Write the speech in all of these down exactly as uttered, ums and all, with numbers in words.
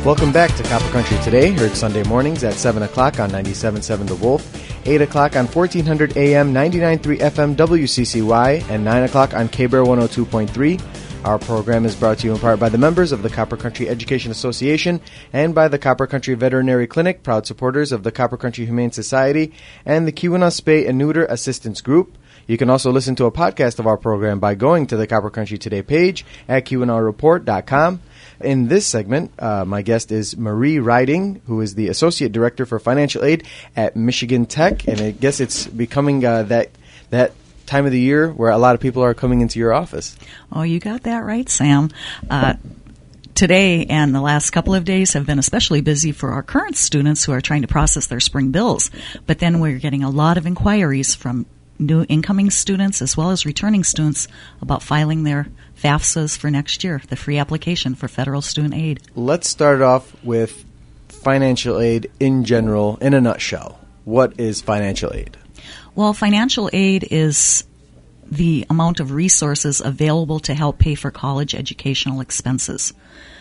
Welcome back to Copper Country Today, heard Sunday mornings at seven o'clock on ninety-seven point seven The Wolf, eight o'clock on fourteen hundred A M, ninety-nine point three F M W C C Y, and nine o'clock on K-Bear one oh two point three. Our program is brought to you in part by the members of the Copper Country Education Association and by the Copper Country Veterinary Clinic, proud supporters of the Copper Country Humane Society and the Keweenaw Spay and Neuter Assistance Group. You can also listen to a podcast of our program by going to the Copper Country Today page at Keweenaw Report dot com. In this segment, uh, my guest is Marie Riding, who is the Associate Director for Financial Aid at Michigan Tech, and I guess it's becoming uh, that that time of the year where a lot of people are coming into your office. Oh, you got that right, Sam. Uh, today and the last couple of days have been especially busy for our current students who are trying to process their spring bills, but then we're getting a lot of inquiries from new incoming students as well as returning students about filing their FAFSAs for next year, the free application for federal student aid. Let's start off with financial aid in general, in a nutshell. What is financial aid? Well, financial aid is the amount of resources available to help pay for college educational expenses.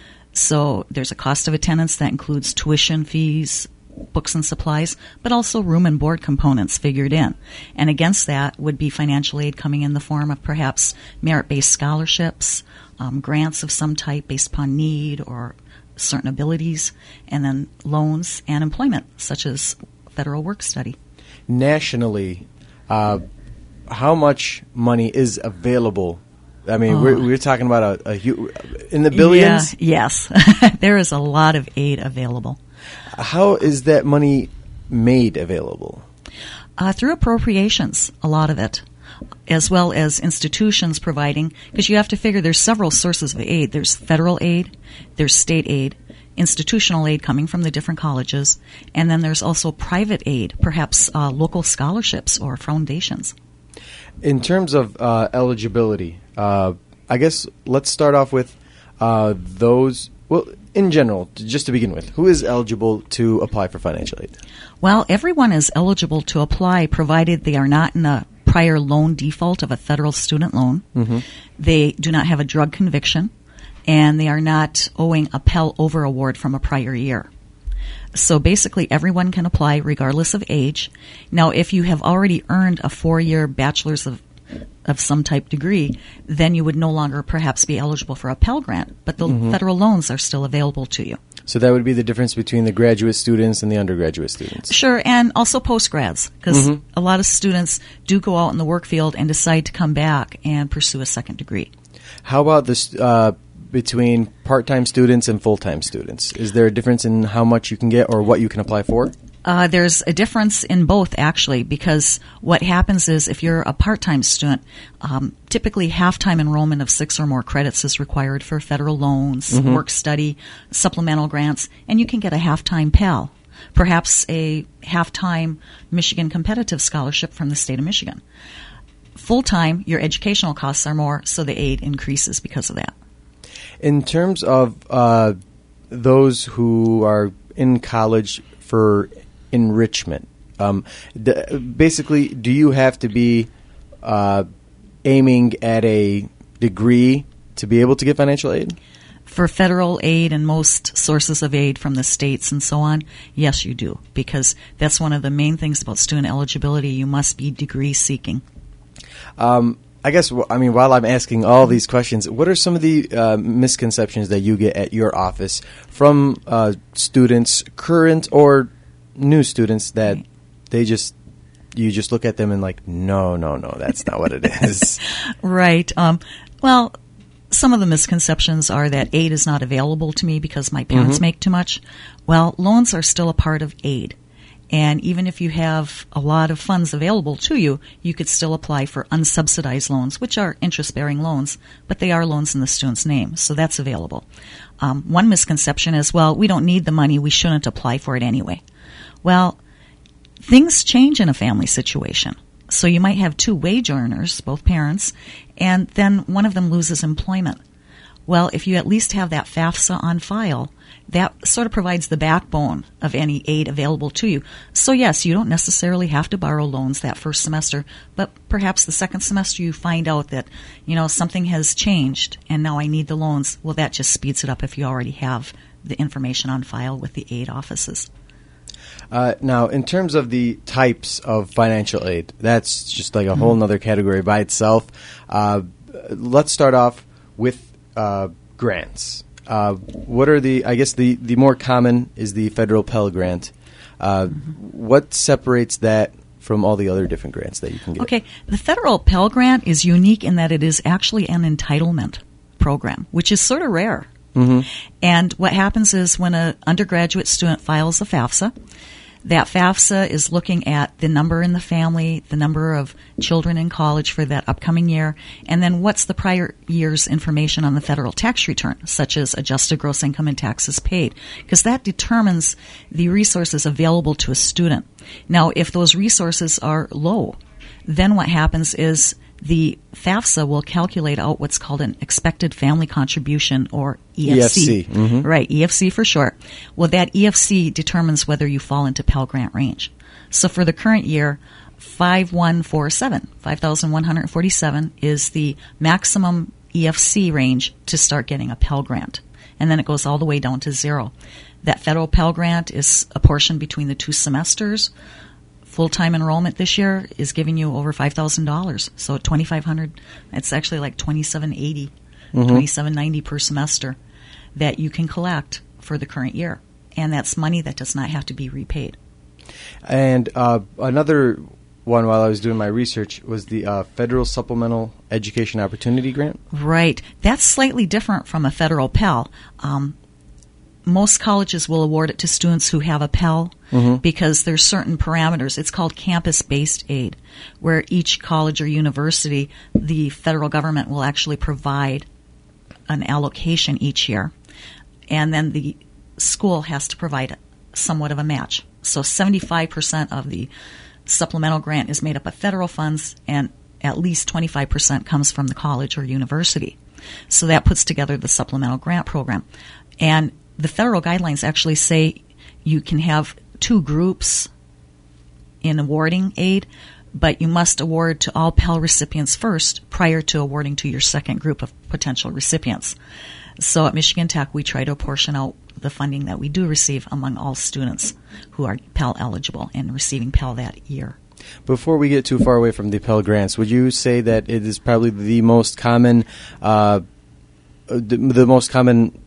So there's a cost of attendance that includes tuition fees, books and supplies, but also room and board components figured in. And against that would be financial aid coming in the form of perhaps merit-based scholarships, um, grants of some type based upon need or certain abilities, and then loans and employment, such as federal work study. Nationally, uh, how much money is available? I mean, oh. we're, we're talking about a, a in the billions? Yeah, yes. There is a lot of aid available. How is that money made available? Uh, through appropriations, a lot of it, as well as institutions providing, because you have to figure there's several sources of aid. There's federal aid, there's state aid, institutional aid coming from the different colleges, and then there's also private aid, perhaps uh, local scholarships or foundations. In terms of uh, eligibility, uh, I guess let's start off with uh, those, well, in general, just to begin with, who is eligible to apply for financial aid? Well, everyone is eligible to apply provided they are not in a prior loan default of a federal student loan. Mm-hmm. They do not have a drug conviction, and they are not owing a Pell Over award from a prior year. So basically everyone can apply regardless of age. Now, if you have already earned a four-year bachelor's of of some type degree, then you would no longer perhaps be eligible for a Pell Grant, but the mm-hmm. federal loans are still available to you. So that would be the difference between the graduate students and the undergraduate students? Sure, and also postgrads, because mm-hmm. a lot of students do go out in the work field and decide to come back and pursue a second degree. How about this uh, between part-time students and full-time students? Is there a difference in how much you can get or what you can apply for? Uh, there's a difference in both, actually, because what happens is if you're a part-time student, um, typically half-time enrollment of six or more credits is required for federal loans, mm-hmm. work study, supplemental grants, and you can get a half-time Pell, perhaps a half-time Michigan competitive scholarship from the state of Michigan. Full-time, your educational costs are more, so the aid increases because of that. In terms of uh, those who are in college for enrichment, um, d- basically, do you have to be uh, aiming at a degree to be able to get financial aid? For federal aid and most sources of aid from the states and so on, yes, you do, because that's one of the main things about student eligibility. You must be degree seeking. Um, I guess, I mean, while I'm asking all these questions, what are some of the uh, misconceptions that you get at your office from uh, students, current or new students, that right. they just, you just look at them and like, no, no, no, that's not what it is? Right. Um, well, some of the misconceptions are that aid is not available to me because my parents mm-hmm. make too much. Well, loans are still a part of aid. And even if you have a lot of funds available to you, you could still apply for unsubsidized loans, which are interest-bearing loans, but they are loans in the student's name, so that's available. Um, one misconception is, well, we don't need the money, we shouldn't apply for it anyway. Well, things change in a family situation. So you might have two wage earners, both parents, and then one of them loses employment. Well, if you at least have that FAFSA on file, that sort of provides the backbone of any aid available to you. So yes, you don't necessarily have to borrow loans that first semester, but perhaps the second semester you find out that, you know, something has changed and now I need the loans. Well, that just speeds it up if you already have the information on file with the aid offices. Uh, now, in terms of the types of financial aid, that's just like a mm-hmm. whole nother category by itself. Uh, let's start off with uh, grants. Uh, what are the, I guess the, the more common is the federal Pell Grant. Uh, mm-hmm. What separates that from all the other different grants that you can get? Okay, the federal Pell Grant is unique in that it is actually an entitlement program, which is sort of rare. Mm-hmm. And what happens is when an undergraduate student files a FAFSA, that FAFSA is looking at the number in the family, the number of children in college for that upcoming year, and then what's the prior year's information on the federal tax return, such as adjusted gross income and taxes paid, because that determines the resources available to a student. Now, if those resources are low, then what happens is the FAFSA will calculate out what's called an expected family contribution, or E F C. E F C. Mm-hmm. Right, E F C for short. Well, that E F C determines whether you fall into Pell Grant range. So for the current year, five thousand one hundred forty-seven, five thousand one hundred forty-seven is the maximum E F C range to start getting a Pell Grant. And then it goes all the way down to zero. That federal Pell Grant is apportioned between the two semesters. Full-time enrollment this year is giving you over five thousand dollars. So at twenty-five hundred dollars, it's actually like twenty-seven eighty, mm-hmm. twenty-seven ninety per semester that you can collect for the current year. And that's money that does not have to be repaid. And uh, another one while I was doing my research was the uh, Federal Supplemental Education Opportunity Grant. Right. That's slightly different from a federal Pell. Um, most colleges will award it to students who have a Pell mm-hmm. because there's certain parameters. It's called campus-based aid, where each college or university, the federal government will actually provide an allocation each year, and then the school has to provide somewhat of a match. So seventy-five percent of the supplemental grant is made up of federal funds, and at least twenty-five percent comes from the college or university. So that puts together the supplemental grant program. And the federal guidelines actually say you can have two groups in awarding aid, but you must award to all Pell recipients first prior to awarding to your second group of potential recipients. So at Michigan Tech, we try to apportion out the funding that we do receive among all students who are Pell eligible and receiving Pell that year. Before we get too far away from the Pell Grants, would you say that it is probably the most common, uh, the, the most common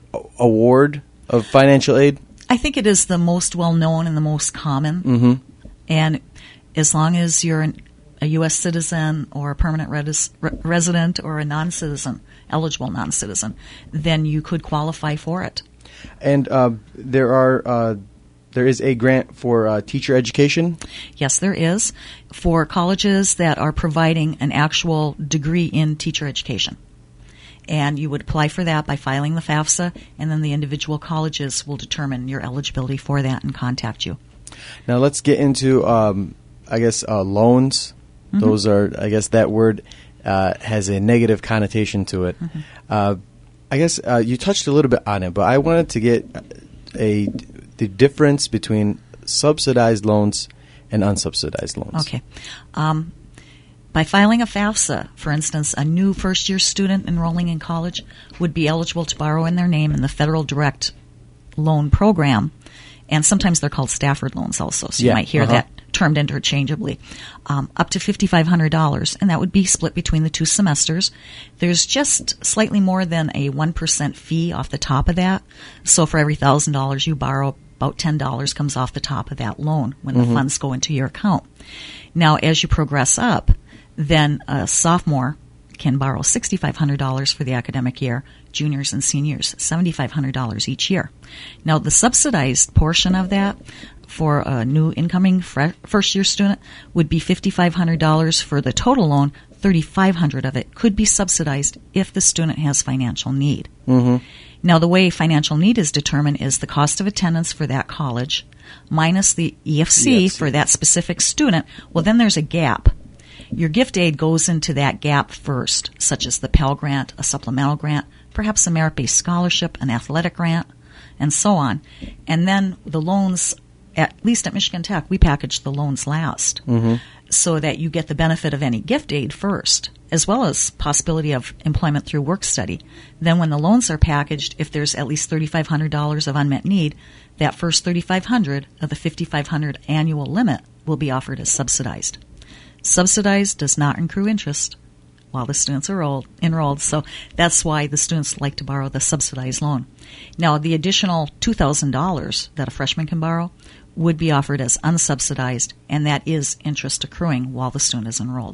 award of financial aid? I think it is the most well-known and the most common. Mm-hmm. And as long as you're an, a U S citizen or a permanent res- re- resident or a non-citizen, eligible non-citizen, then you could qualify for it. And uh, there are uh, there is a grant for uh, teacher education? Yes, there is, for colleges that are providing an actual degree in teacher education. And you would apply for that by filing the FAFSA, and then the individual colleges will determine your eligibility for that and contact you. Now let's get into, um, I guess, uh, loans. Mm-hmm. Those are, I guess, that word uh, has a negative connotation to it. Mm-hmm. Uh, I guess uh, you touched a little bit on it, but I wanted to get a the difference between subsidized loans and unsubsidized loans. Okay. Um, By filing a FAFSA, for instance, a new first-year student enrolling in college would be eligible to borrow in their name in the Federal Direct Loan Program, and sometimes they're called Stafford loans also, so yeah, you might hear uh-huh. that termed interchangeably, um, up to five thousand five hundred dollars, and that would be split between the two semesters. There's just slightly more than a one percent fee off the top of that, so for every one thousand dollars you borrow, about ten dollars comes off the top of that loan when mm-hmm. the funds go into your account. Now, as you progress up, then a sophomore can borrow six thousand five hundred dollars for the academic year, juniors and seniors, seven thousand five hundred dollars each year. Now, the subsidized portion of that for a new incoming fre- first-year student would be five thousand five hundred dollars for the total loan. three thousand five hundred dollars of it could be subsidized if the student has financial need. Mm-hmm. Now, the way financial need is determined is the cost of attendance for that college minus the E F C, E F C for that specific student. Well, then there's a gap. Your gift aid goes into that gap first, such as the Pell Grant, a supplemental grant, perhaps a merit-based scholarship, an athletic grant, and so on. And then the loans, at least at Michigan Tech, we package the loans last, mm-hmm. so that you get the benefit of any gift aid first. as well as possibility of employment through work study. Then when the loans are packaged, if there's at least three thousand five hundred dollars of unmet need, that first three thousand five hundred dollars of the five thousand five hundred dollars annual limit will be offered as subsidized. Subsidized does not accrue interest while the students are old, enrolled, so that's why the students like to borrow the subsidized loan. Now, the additional two thousand dollars that a freshman can borrow would be offered as unsubsidized, and that is interest accruing while the student is enrolled.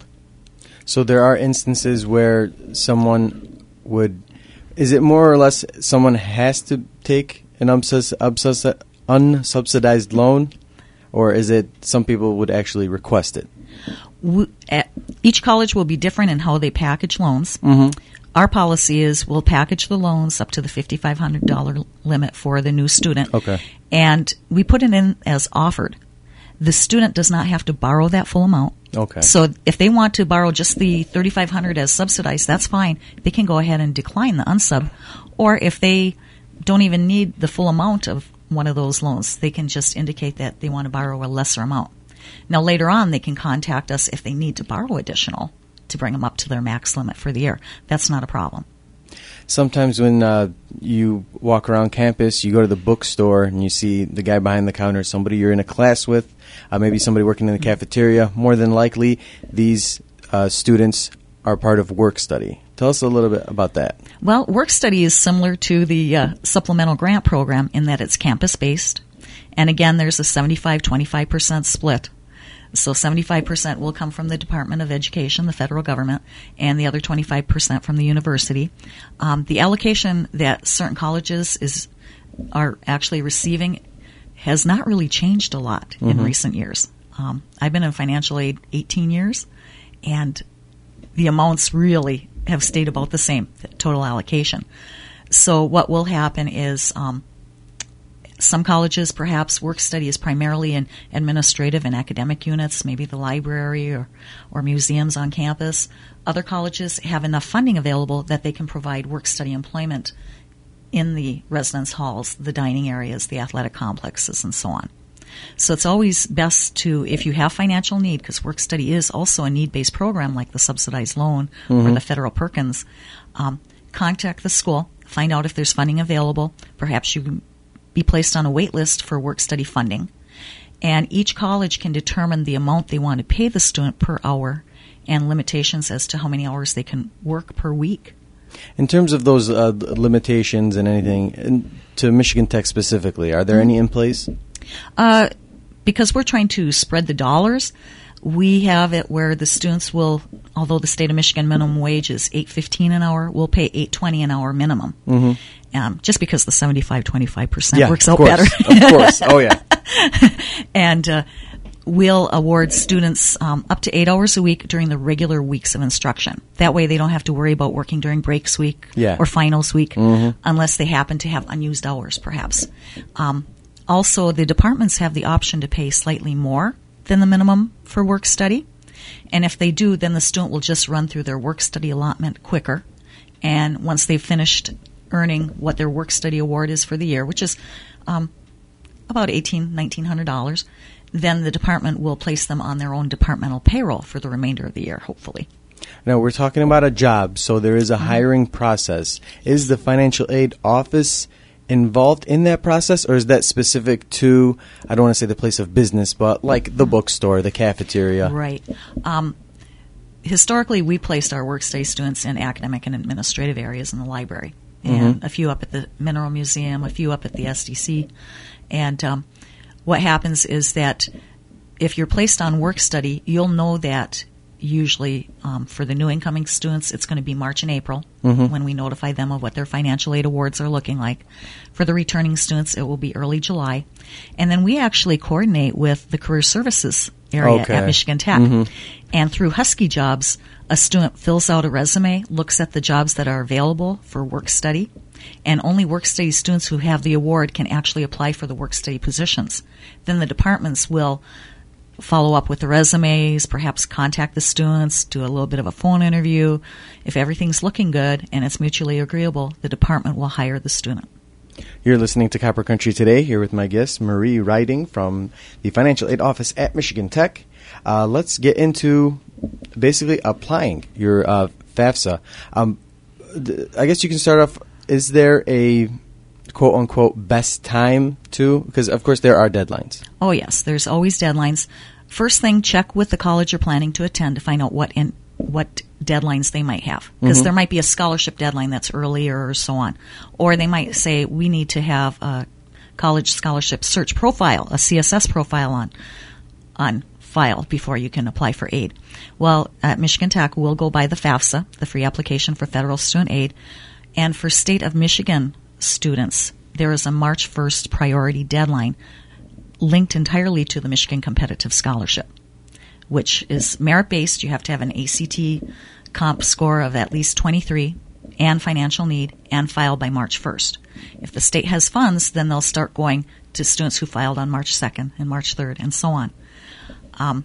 So there are instances where someone would, is it more or less someone has to take an unsubs- unsubs- unsubsidized loan, or is it some people would actually request it? We, at, each college will be different in how they package loans. Mm-hmm. Our policy is we'll package the loans up to the five thousand five hundred dollars limit for the new student. Okay. And we put it in as offered. The student does not have to borrow that full amount. Okay. So if they want to borrow just the three thousand five hundred dollars as subsidized, that's fine. They can go ahead and decline the unsub. Or if they don't even need the full amount of one of those loans, they can just indicate that they want to borrow a lesser amount. Now, later on, they can contact us if they need to borrow additional to bring them up to their max limit for the year. That's not a problem. Sometimes when uh, you walk around campus, you go to the bookstore and you see the guy behind the counter, somebody you're in a class with, uh, maybe somebody working in the cafeteria. More than likely, these uh, students are part of work study. Tell us a little bit about that. Well, work study is similar to the uh, supplemental grant program in that it's campus-based. And again, there's a seventy-five twenty-five percent split. So seventy-five percent will come from the Department of Education, the federal government, and the other twenty-five percent from the university. Um, the allocation that certain colleges is are actually receiving has not really changed a lot mm-hmm. in recent years. Um, I've been in financial aid eighteen years, and the amounts really have stayed about the same, the total allocation. So what will happen is um, some colleges, perhaps work study is primarily in administrative and academic units, maybe the library or, or museums on campus. Other colleges have enough funding available that they can provide work study employment in the residence halls, the dining areas, the athletic complexes, and so on. So it's always best to, if you have financial need, because work study is also a need-based program like the subsidized loan mm-hmm. or the federal Perkins, um, contact the school, find out if there's funding available. Perhaps you can be placed on a wait list for work study funding. And each college can determine the amount they want to pay the student per hour and limitations as to how many hours they can work per week. In terms of those uh, limitations and anything, and to Michigan Tech specifically, are there mm-hmm. any in place? Uh, because we're trying to spread the dollars, we have it where the students will, although the state of Michigan minimum wage is eight fifteen an hour, we'll pay eight twenty an hour minimum. Mm-hmm. Um, just because the seventy-five twenty-five percent yeah, works out course, better. Of course. Oh, yeah. And uh, we'll award students um, up to eight hours a week during the regular weeks of instruction. That way they don't have to worry about working during breaks week yeah. or finals week mm-hmm. unless they happen to have unused hours, perhaps. Um, also, the departments have the option to pay slightly more than the minimum for work study. And if they do, then the student will just run through their work study allotment quicker. And once they've finished earning what their work study award is for the year, which is um, about eighteen hundred dollars, nineteen hundred dollars, then the department will place them on their own departmental payroll for the remainder of the year, hopefully. Now, we're talking about a job, so there is a mm-hmm. hiring process. Is the financial aid office involved in that process, or is that specific to, I don't want to say the place of business, but like the bookstore, the cafeteria? Right. Um, historically, we placed our work study students in academic and administrative areas in the library, and mm-hmm. a few up at the Mineral Museum, a few up at the S D C. And um, what happens is that if you're placed on work study, you'll know that usually um, for the new incoming students, it's going to be March and April mm-hmm. when we notify them of what their financial aid awards are looking like. For the returning students, it will be early July. And then we actually coordinate with the career services area okay. at Michigan Tech. Mm-hmm. And through Husky Jobs, a student fills out a resume, looks at the jobs that are available for work study, and only work study students who have the award can actually apply for the work study positions. Then the departments will follow up with the resumes, perhaps contact the students, do a little bit of a phone interview. If everything's looking good and it's mutually agreeable, the department will hire the student. You're listening to Copper Country Today, here with my guest, Marie Riding from the Financial Aid Office at Michigan Tech. Uh, let's get into basically applying your uh, FAFSA. Um, th- I guess you can start off. Is there a quote-unquote best time to? Because, of course, there are deadlines. Oh, yes. There's always deadlines. First thing, check with the college you're planning to attend to find out what in, what deadlines they might have. Because mm-hmm. there might be a scholarship deadline that's earlier or so on. Or they might say, we need to have a college scholarship search profile, a C S S profile on on file before you can apply for aid. Well, at Michigan Tech, we'll go by the FAFSA, the Free Application for Federal Student Aid. And for State of Michigan students, there is a March first priority deadline linked entirely to the Michigan Competitive Scholarship, which is merit-based. You have to have an A C T comp score of at least twenty-three and financial need and file by March first. If the state has funds, then they'll start going to students who filed on March second and March third and so on. Um,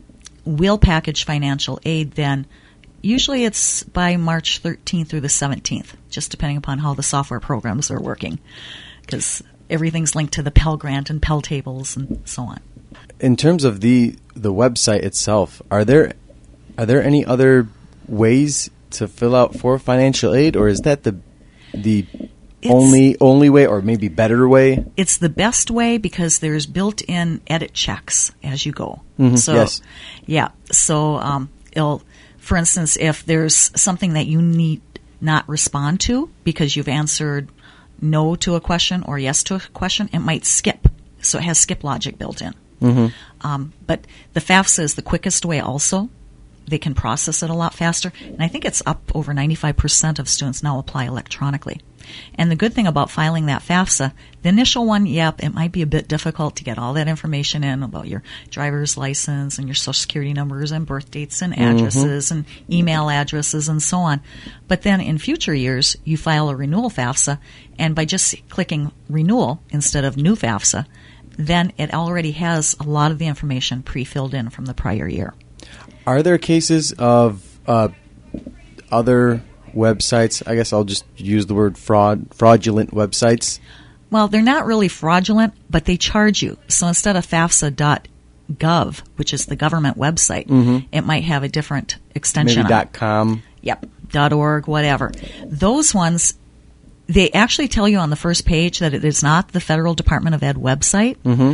we'll package financial aid then. Usually it's by March thirteenth through the seventeenth, just depending upon how the software programs are working, because everything's linked to the Pell Grant and Pell tables and so on. In terms of the the website itself, are there are there any other ways to fill out for financial aid, or is that the the it's, only only way, or maybe better way? It's the best way because there's built-in edit checks as you go. Mm-hmm, so, yes. yeah. So, um, it'll, for instance, if there's something that you need not respond to because you've answered no to a question or yes to a question, it might skip. So it has skip logic built in. Mm-hmm. Um, but the FAFSA is the quickest way also. They can process it a lot faster. And I think it's up over ninety-five percent of students now apply electronically. And the good thing about filing that FAFSA, the initial one, yep, it might be a bit difficult to get all that information in about your driver's license and your social security numbers and birth dates and addresses mm-hmm. and email addresses and so on. But then in future years, you file a renewal FAFSA, and by just clicking renewal instead of new FAFSA, then it already has a lot of the information pre-filled in from the prior year. Are there cases of uh, other websites? I guess I'll just use the word fraud, fraudulent websites. Well, they're not really fraudulent, but they charge you. So instead of FAFSA dot gov, which is the government website, mm-hmm. it might have a different extension. Maybe dot .com. Yep, .org, whatever. Those ones, they actually tell you on the first page that it is not the Federal Department of Ed website. Mm-hmm.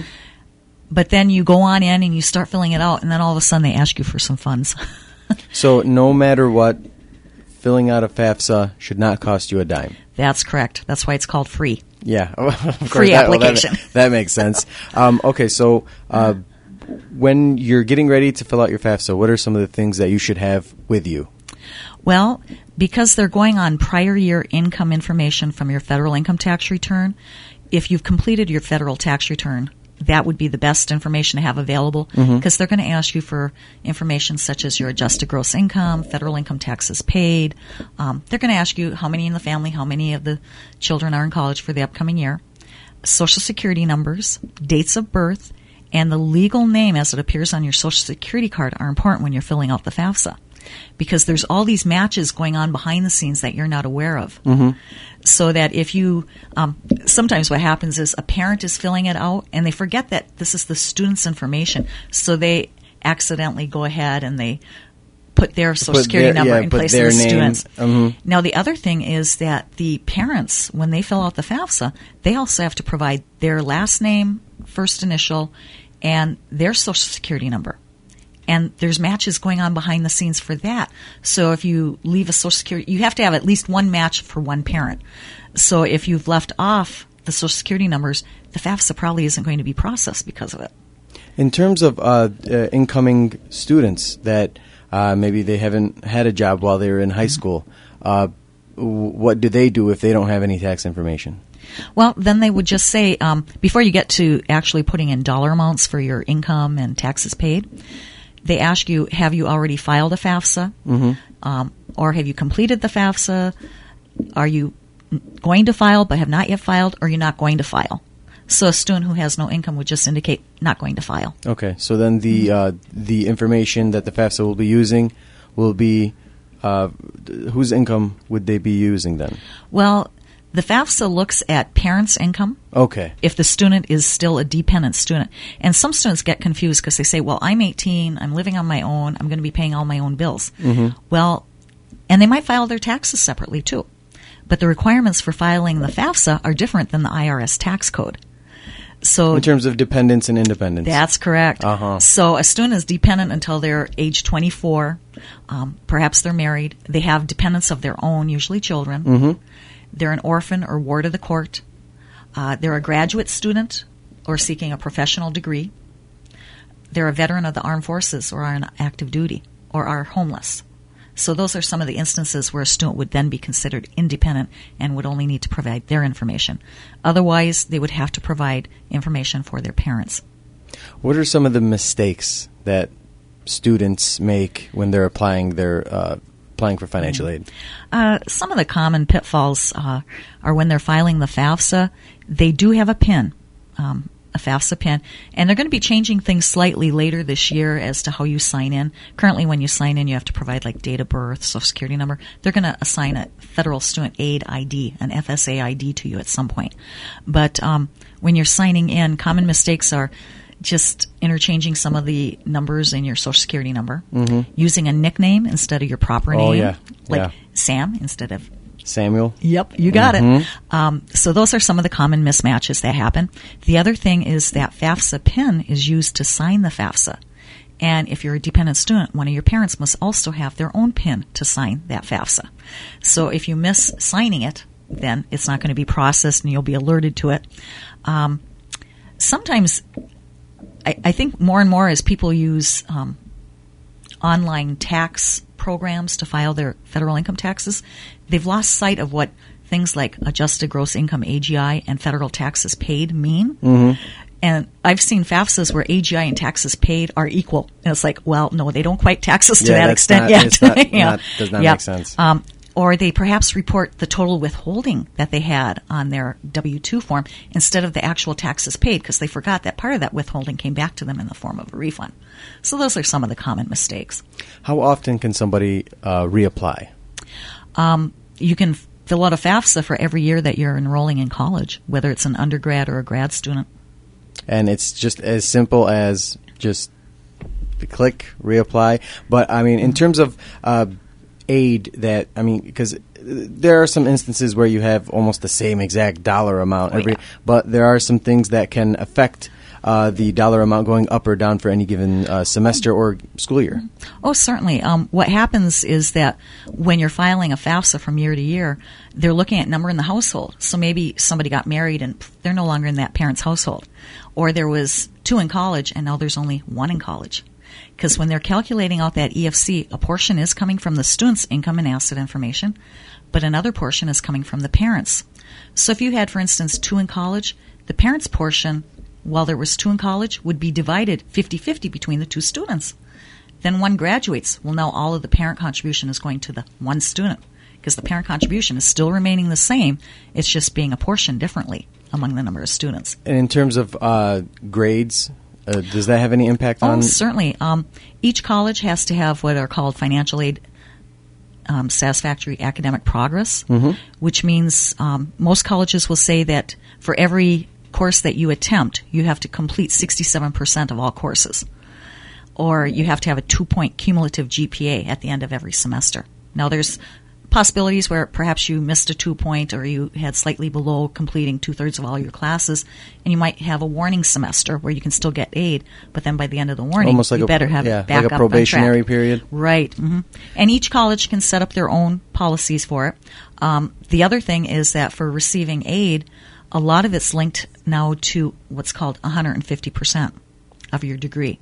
But then you go on in and you start filling it out, and then all of a sudden they ask you for some funds. So no matter what, filling out a FAFSA should not cost you a dime. That's correct. That's why it's called free. Yeah. Of course, free that, application. Well, that, that makes sense. Um, okay, so uh, when you're getting ready to fill out your FAFSA, what are some of the things that you should have with you? Well, because they're going on prior year income information from your federal income tax return, if you've completed your federal tax return, that would be the best information to have available because mm-hmm. they're going to ask you for information such as your adjusted gross income, federal income taxes paid. Um, they're going to ask you how many in the family, how many of the children are in college for the upcoming year, social security numbers, dates of birth, and the legal name as it appears on your social security card are important when you're filling out the FAFSA because there's all these matches going on behind the scenes that you're not aware of. Mm-hmm. So that if you, um, sometimes what happens is a parent is filling it out and they forget that this is the student's information. So they accidentally go ahead and they put their social put security their, number yeah, in place of the name. student's. Mm-hmm. Now the other thing is that the parents, when they fill out the FAFSA, they also have to provide their last name, first initial, and their social security number. And there's matches going on behind the scenes for that. So if you leave a social security, you have to have at least one match for one parent. So if you've left off the social security numbers, the FAFSA probably isn't going to be processed because of it. In terms of uh, uh, incoming students that uh, maybe they haven't had a job while they were in high school, uh, what do they do if they don't have any tax information? Well, then they would just say, um, before you get to actually putting in dollar amounts for your income and taxes paid, they ask you, have you already filed a FAFSA? Mm-hmm. Um, or have you completed the FAFSA? Are you going to file but have not yet filed, or you're not going to file? So a student who has no income would just indicate not going to file. Okay, so then the uh, the information that the FAFSA will be using will be, uh, whose income would they be using then? Well, The FAFSA looks at parents' income. Okay. If the student is still a dependent student. And some students get confused because they say, well, I'm eighteen, I'm living on my own, I'm going to be paying all my own bills. Mm-hmm. Well, and they might file their taxes separately too. But the requirements for filing the FAFSA are different than the I R S tax code. So in terms of dependence and independence. That's correct. Uh-huh. So a student is dependent until they're age twenty-four. Um, perhaps they're married. They have dependents of their own, usually children. Mm-hmm. They're an orphan or ward of the court. Uh, they're a graduate student or seeking a professional degree. They're a veteran of the armed forces or are on active duty or are homeless. So those are some of the instances where a student would then be considered independent and would only need to provide their information. Otherwise, they would have to provide information for their parents. What are some of the mistakes that students make when they're applying their uh, applying for financial aid? Uh, some of the common pitfalls uh, are when they're filing the FAFSA, they do have a PIN. Um, a FAFSA PIN, and they're going to be changing things slightly later this year as to how you sign in. Currently, when you sign in, you have to provide like date of birth, social security number. They're going to assign a Federal Student Aid I D, an F S A I D to you at some point. But um, when you're signing in, common mistakes are just interchanging some of the numbers in your social security number, mm-hmm. using a nickname instead of your proper name, oh, yeah. like yeah. Sam instead of Samuel? Yep, you got mm-hmm. it. Um, so those are some of the common mismatches that happen. The other thing is that FAFSA PIN is used to sign the FAFSA. And if you're a dependent student, one of your parents must also have their own PIN to sign that FAFSA. So if you miss signing it, then it's not going to be processed and you'll be alerted to it. Um, sometimes, I, I think more and more as people use um, online tax programs to file their federal income taxes, they've lost sight of what things like adjusted gross income, A G I, and federal taxes paid mean. Mm-hmm. And I've seen FAFSAs where A G I and taxes paid are equal. And it's like, well, no, they don't quite tax us to yeah, that extent not, yet. It's not, yeah. not, does not yeah. make sense. Um, or they perhaps report the total withholding that they had on their W two form instead of the actual taxes paid because they forgot that part of that withholding came back to them in the form of a refund. So those are some of the common mistakes. How often can somebody uh, reapply? Um, you can fill out a FAFSA for every year that you're enrolling in college, whether it's an undergrad or a grad student. And it's just as simple as just click, reapply. But, I mean, in terms of uh, aid that, I mean, because there are some instances where you have almost the same exact dollar amount, oh, every, yeah. but there are some things that can affect uh, the dollar amount going up or down for any given uh, semester or school year. Oh, certainly. Um, what happens is that when you're filing a FAFSA from year to year, they're looking at number in the household. So maybe somebody got married and they're no longer in that parent's household. Or there was two in college and now there's only one in college. Because when they're calculating out that E F C, a portion is coming from the student's income and asset information, but another portion is coming from the parents. So if you had, for instance, two in college, the parents' portion, while there was two in college, would be divided fifty-fifty between the two students. Then one graduates. Well, now all of the parent contribution is going to the one student because the parent contribution is still remaining the same. It's just being apportioned differently among the number of students. And in terms of uh, grades, uh, does that have any impact on? Oh, certainly. Um, each college has to have what are called financial aid um, satisfactory academic progress, mm-hmm. which means um, most colleges will say that for every course that you attempt, you have to complete sixty-seven percent of all courses. Or you have to have a two-point cumulative G P A at the end of every semester. Now, there's possibilities where perhaps you missed a two-point or you had slightly below completing two-thirds of all your classes, and you might have a warning semester where you can still get aid, but then by the end of the warning, Almost like you a, better have yeah, it back like a up probationary on track. period. Right. Mm-hmm. And each college can set up their own policies for it. Um, the other thing is that for receiving aid, a lot of it's linked now to what's called one hundred fifty percent of your degree.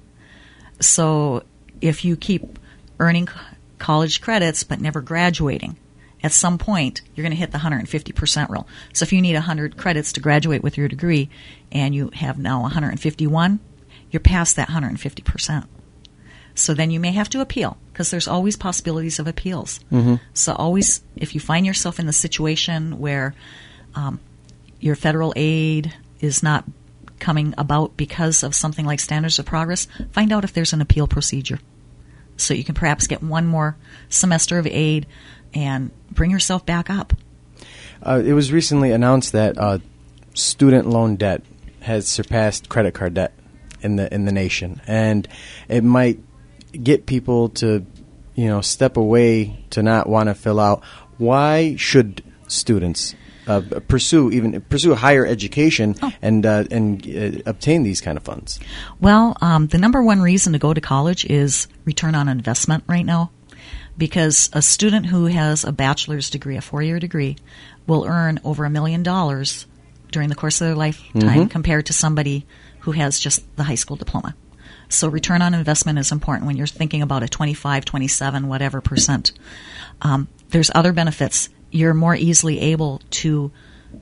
So if you keep earning college credits but never graduating, at some point you're going to hit the one hundred fifty percent rule. So if you need one hundred credits to graduate with your degree and you have now one hundred fifty-one, you're past that one hundred fifty percent. So then you may have to appeal because there's always possibilities of appeals. Mm-hmm. So always, if you find yourself in the situation where um, your federal aid is not coming about because of something like standards of progress, find out if there's an appeal procedure. So you can perhaps get one more semester of aid and bring yourself back up. Uh, it was recently announced that uh, student loan debt has surpassed credit card debt in the in the nation, and it might get people to, you know, step away to not want to fill out. Why should students uh, pursue even pursue higher education oh. and uh, and uh, obtain these kind of funds? Well, um, the number one reason to go to college is return on investment right now, because a student who has a bachelor's degree, a four-year degree, will earn over a million dollars during the course of their lifetime mm-hmm. compared to somebody who has just the high school diploma. So return on investment is important when you're thinking about a twenty-five, twenty-seven, whatever percent. Um, there's other benefits. You're more easily able to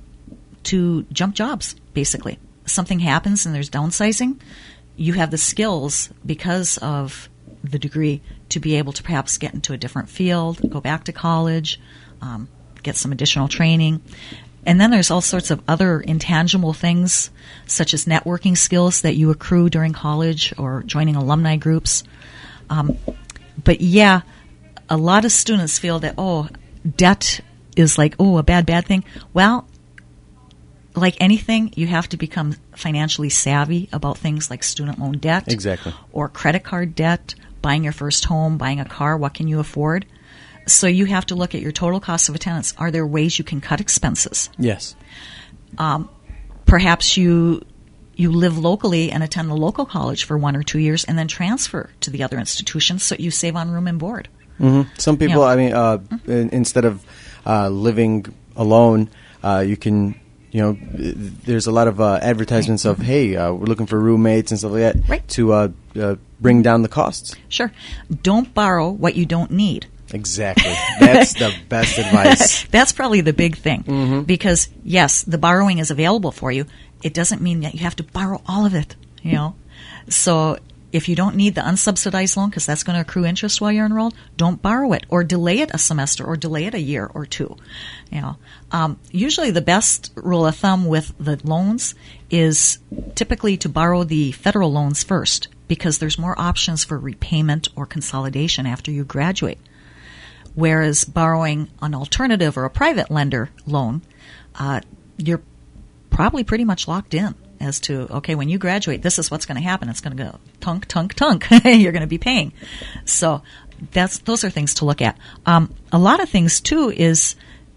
to jump jobs, basically. Something happens and there's downsizing. You have the skills because of the degree to be able to perhaps get into a different field, go back to college, um, get some additional training. And then there's all sorts of other intangible things, such as networking skills that you accrue during college or joining alumni groups. Um, but yeah, a lot of students feel that, oh, debt is like, oh, a bad, bad thing. Well, like anything, you have to become financially savvy about things like student loan debt. Exactly. Or credit card debt, buying your first home, buying a car. What can you afford? So you have to look at your total cost of attendance. Are there ways you can cut expenses? Yes. Um, perhaps you you live locally and attend the local college for one or two years and then transfer to the other institutions so you save on room and board. Mm-hmm. Some people, you know, I mean, uh, mm-hmm. in, instead of uh, living alone, uh, you can, you know, there's a lot of uh, advertisements right. of, hey, uh, we're looking for roommates and stuff like that right. to uh, uh, bring down the costs. Sure. Don't borrow what you don't need. Exactly. That's the best advice. That's probably the big thing. Mm-hmm. Because, yes, the borrowing is available for you. It doesn't mean that you have to borrow all of it, you know. So if you don't need the unsubsidized loan because that's going to accrue interest while you're enrolled, don't borrow it or delay it a semester or delay it a year or two. You know, um, usually the best rule of thumb with the loans is typically to borrow the federal loans first because there's more options for repayment or consolidation after you graduate. Whereas borrowing an alternative or a private lender loan, uh, you're probably pretty much locked in as to, okay, when you graduate, this is what's going to happen. It's going to go tunk, tunk, tunk. You're going to be paying. So that's those are things to look at. Um, a lot of things, too, is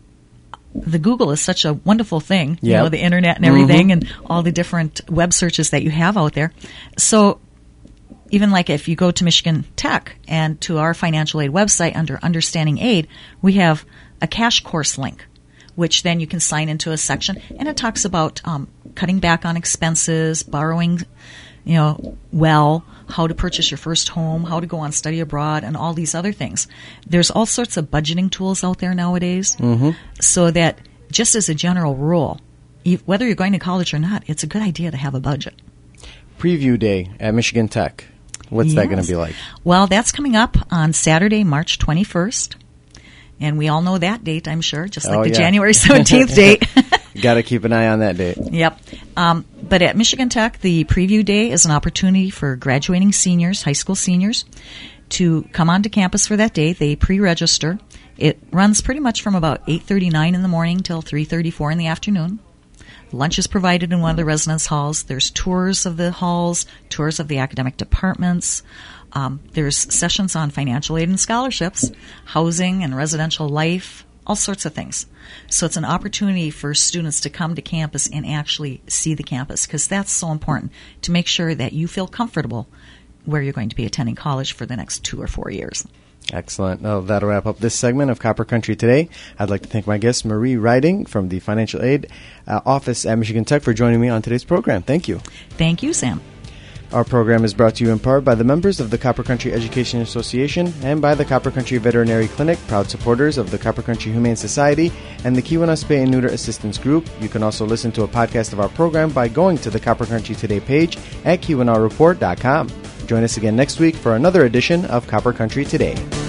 the Google is such a wonderful thing, you yep. know, the Internet and everything mm-hmm. and all the different web searches that you have out there. So even like if you go to Michigan Tech and to our financial aid website under Understanding Aid, we have a cash course link, which then you can sign into a section, and it talks about um, cutting back on expenses, borrowing, you know, well, how to purchase your first home, how to go on study abroad, and all these other things. There's all sorts of budgeting tools out there nowadays, mm-hmm. so that just as a general rule, whether you're going to college or not, it's a good idea to have a budget. Preview day at Michigan Tech. What's yes. that going to be like? Well, that's coming up on Saturday, March twenty-first. And we all know that date, I'm sure, just like oh, the yeah. January seventeenth date. Got to keep an eye on that date. Yep. Um, but at Michigan Tech, the preview day is an opportunity for graduating seniors, high school seniors, to come onto campus for that day. They pre-register. It runs pretty much from about eight thirty-nine in the morning till three thirty-four in the afternoon. Lunch is provided in one of the residence halls. There's tours of the halls, tours of the academic departments. Um, there's sessions on financial aid and scholarships, housing and residential life, all sorts of things. So it's an opportunity for students to come to campus and actually see the campus, because that's so important to make sure that you feel comfortable where you're going to be attending college for the next two or four years. Excellent. Well, that'll wrap up this segment of Copper Country Today. I'd like to thank my guest, Marie Riding from the Financial Aid uh, Office at Michigan Tech, for joining me on today's program. Thank you. Thank you, Sam. Our program is brought to you in part by the members of the Copper Country Education Association and by the Copper Country Veterinary Clinic, proud supporters of the Copper Country Humane Society and the Keweenaw Spay and Neuter Assistance Group. You can also listen to a podcast of our program by going to the Copper Country Today page at Keweenaw Report dot com. Join us again next week for another edition of Copper Country Today.